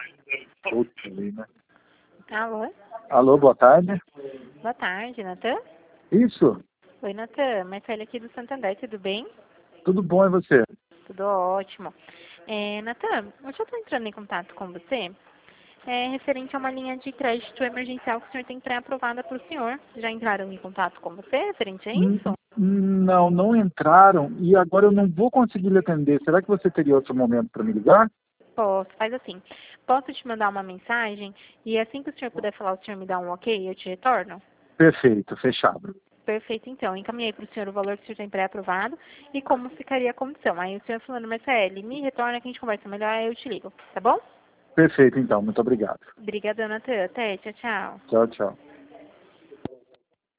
Putz, né? Alô? Alô, boa tarde. Boa tarde, Natan? Isso, Oi, Natan. Marcelo aqui do Santander, tudo bem? tudo bom e você? Tudo ótimo. Natan, eu já estou entrando em contato com você referente a uma linha de crédito emergencial que o senhor tem pré-aprovada para o senhor. Já entraram em contato com você referente a isso? Não, não entraram e agora eu não vou conseguir lhe atender. Será que você teria outro momento para me ligar? Posso, faz assim. Posso te mandar uma mensagem e assim que o senhor puder falar, o senhor me dá um ok e eu te retorno? Perfeito, fechado. Perfeito, então. Encaminhei para o senhor o valor que o senhor tem pré-aprovado e como ficaria a condição. Aí o senhor falando, Marcele, me retorna que a gente conversa melhor, aí eu te ligo, tá bom? Perfeito, então. Muito obrigado. Obrigada, Natan. Até, tchau, tchau. Tchau, tchau.